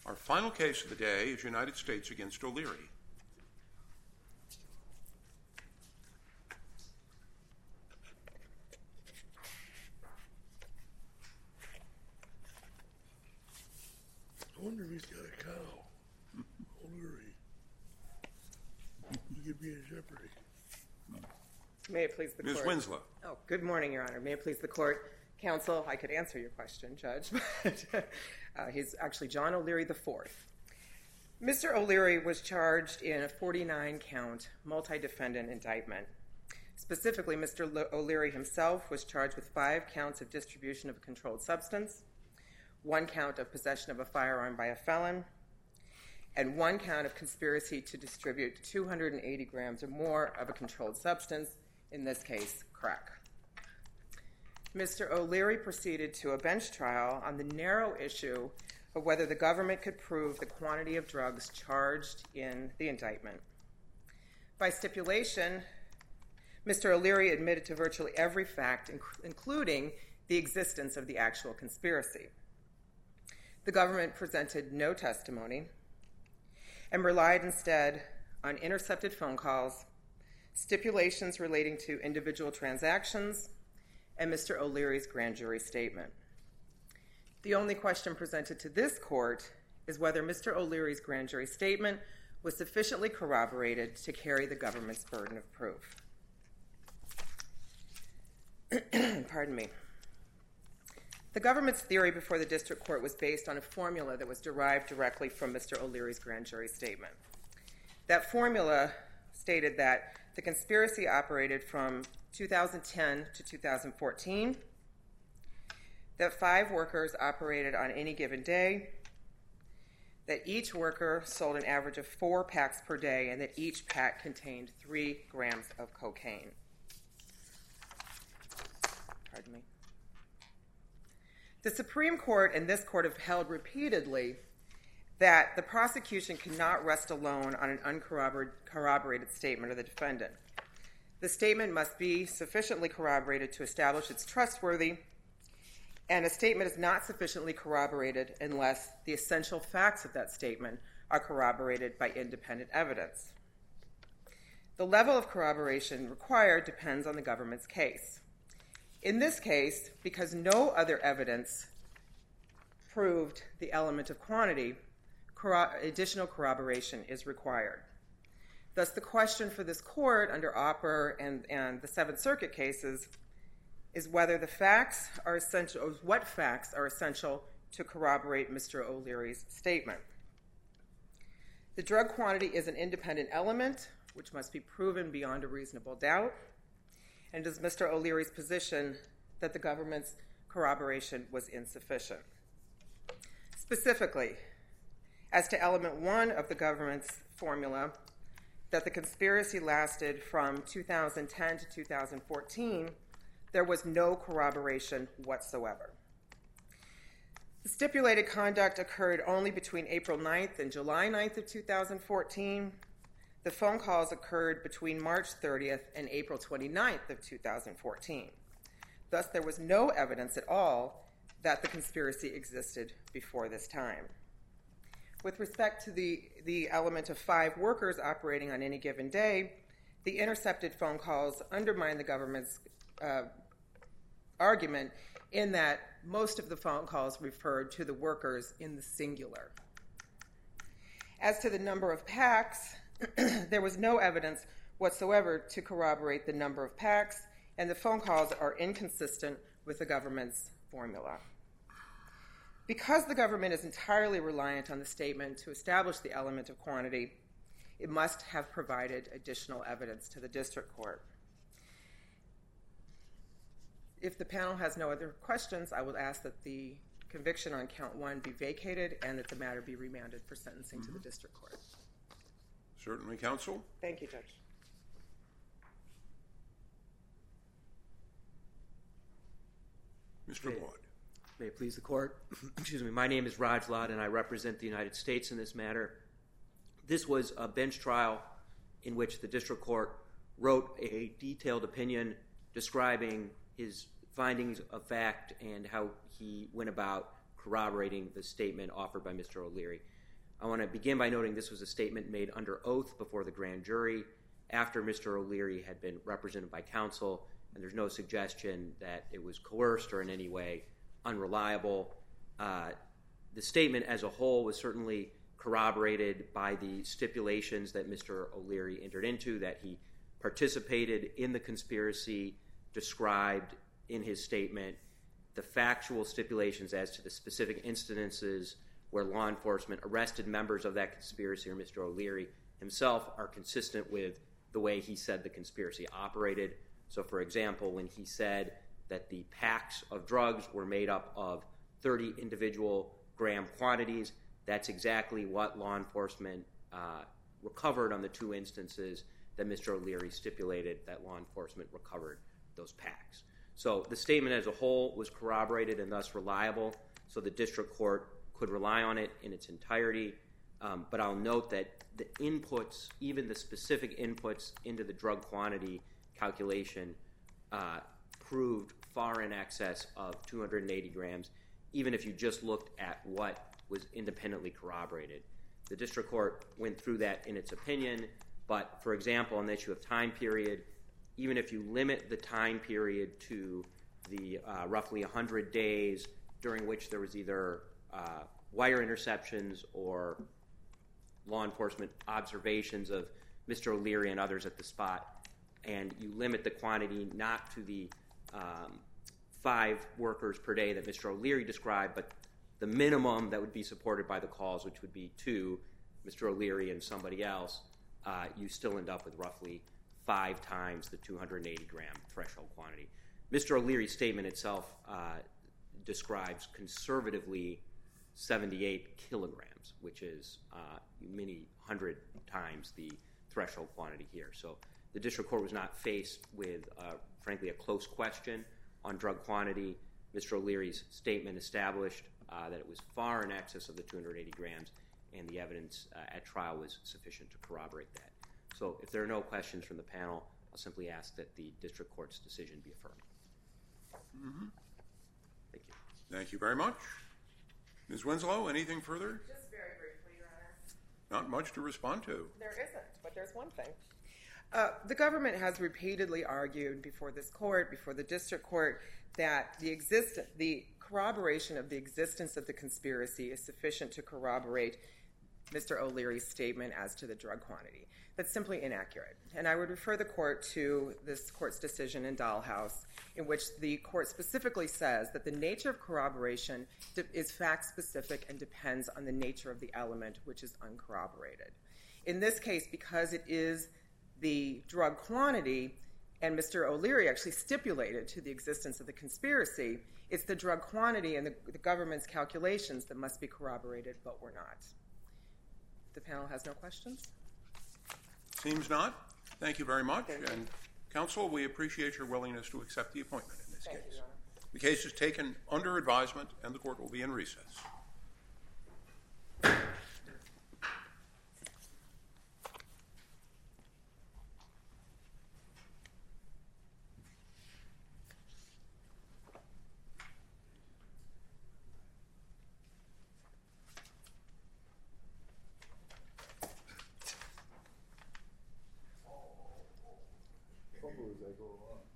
Our final case of the day is United States against O'Leary. I wonder if he's got a cow. O'Leary. He could be in jeopardy. May it please the Ms. court. Winslow. Oh, good morning, Your Honor. May it please the court. Counsel, I could answer your question, Judge, but he's actually John O'Leary IV. Mr. O'Leary was charged in a 49-count multi-defendant indictment. Specifically, Mr. O'Leary himself was charged with 5 counts of distribution of a controlled substance, 1 count of possession of a firearm by a felon, and 1 count of conspiracy to distribute 280 grams or more of a controlled substance, in this case, crack. Mr. O'Leary proceeded to a bench trial on the narrow issue of whether the government could prove the quantity of drugs charged in the indictment. By stipulation, Mr. O'Leary admitted to virtually every fact, including the existence of the actual conspiracy. The government presented no testimony and relied instead on intercepted phone calls, stipulations relating to individual transactions, and Mr. O'Leary's grand jury statement. The only question presented to this court is whether Mr. O'Leary's grand jury statement was sufficiently corroborated to carry the government's burden of proof. Pardon me. The government's theory before the district court was based on a formula that was derived directly from Mr. O'Leary's grand jury statement. That formula stated that the conspiracy operated from 2010 to 2014, that 5 workers operated on any given day, that each worker sold an average of 4 packs per day, and that each pack contained 3 grams of cocaine. Pardon me. The Supreme Court and this court have held repeatedly that the prosecution cannot rest alone on an uncorroborated statement of the defendant. The statement must be sufficiently corroborated to establish it's trustworthy, and a statement is not sufficiently corroborated unless the essential facts of that statement are corroborated by independent evidence. The level of corroboration required depends on the government's case. In this case, because no other evidence proved the element of quantity, additional corroboration is required. Thus, the question for this court under Opper and the Seventh Circuit cases is whether the facts are essential, or what facts are essential to corroborate Mr. O'Leary's statement. The drug quantity is an independent element, which must be proven beyond a reasonable doubt, and it is Mr. O'Leary's position that the government's corroboration was insufficient. Specifically, as to element 1 of the government's formula, that the conspiracy lasted from 2010 to 2014, there was no corroboration whatsoever. The stipulated conduct occurred only between April 9th and July 9th of 2014. The phone calls occurred between March 30th and April 29th of 2014. Thus, there was no evidence at all that the conspiracy existed before this time. With respect to the element of 5 workers operating on any given day, the intercepted phone calls undermine the government's argument in that most of the phone calls referred to the workers in the singular. As to the number of packs, there was no evidence whatsoever to corroborate the number of packs, and the phone calls are inconsistent with the government's formula. Because the government is entirely reliant on the statement to establish the element of quantity, it must have provided additional evidence to the district court. If the panel has no other questions, I will ask that the conviction on count 1 be vacated and that the matter be remanded for sentencing to the district court. Certainly, counsel. Thank you, Judge. Mr. Lott. May it please the court. Excuse me. My name is Raj Lott, and I represent the United States in this matter. This was a bench trial in which the district court wrote a detailed opinion describing his findings of fact and how he went about corroborating the statement offered by Mr. O'Leary. I want to begin by noting this was a statement made under oath before the grand jury after Mr. O'Leary had been represented by counsel, and there's no suggestion that it was coerced or in any way unreliable. The statement as a whole was certainly corroborated by the stipulations that Mr. O'Leary entered into, that he participated in the conspiracy described in his statement, the factual stipulations as to the specific incidences where law enforcement arrested members of that conspiracy or Mr. O'Leary himself are consistent with the way he said the conspiracy operated. So, for example, when he said that the packs of drugs were made up of 30 individual gram quantities, that's exactly what law enforcement recovered on the two instances that Mr. O'Leary stipulated that law enforcement recovered those packs. So the statement as a whole was corroborated and thus reliable, so the district court could rely on it in its entirety. But I'll note that the inputs, even the specific inputs into the drug quantity calculation, proved far in excess of 280 grams, even if you just looked at what was independently corroborated. The district court went through that in its opinion, but, for example, on the issue of time period, even if you limit the time period to the roughly 100 days during which there was either wire interceptions or law enforcement observations of Mr. O'Leary and others at the spot, and you limit the quantity not to the 5 workers per day that Mr. O'Leary described, but the minimum that would be supported by the calls, which would be 2, Mr. O'Leary and somebody else, you still end up with roughly 5 times the 280 gram threshold quantity. Mr. O'Leary's statement itself describes conservatively 78 kilograms, which is many hundred times the threshold quantity here. So the district court was not faced with, frankly, a close question on drug quantity. Mr. O'Leary's statement established that it was far in excess of the 280 grams, and the evidence at trial was sufficient to corroborate that. So if there are no questions from the panel, I'll simply ask that the district court's decision be affirmed. Mm-hmm. Thank you. Thank you very much. Ms. Winslow, anything further? Just very briefly, Your Honor. Not much to respond to. There isn't, but there's one thing. The government has repeatedly argued before this court, before the district court, that the corroboration of the existence of the conspiracy is sufficient to corroborate Mr. O'Leary's statement as to the drug quantity. That's simply inaccurate. And I would refer the court to this court's decision in Dahlhaus, in which the court specifically says that the nature of corroboration is fact-specific and depends on the nature of the element, which is uncorroborated. In this case, because it is the drug quantity, and Mr. O'Leary actually stipulated to the existence of the conspiracy, it's the drug quantity and the government's calculations that must be corroborated, but were not. The panel has no questions? Seems not. Thank you very much. Thank you. And counsel, we appreciate your willingness to accept the appointment in this Thank case. you, Your Honor. The case is taken under advisement, and the court will be in recess. Trouble is they go on.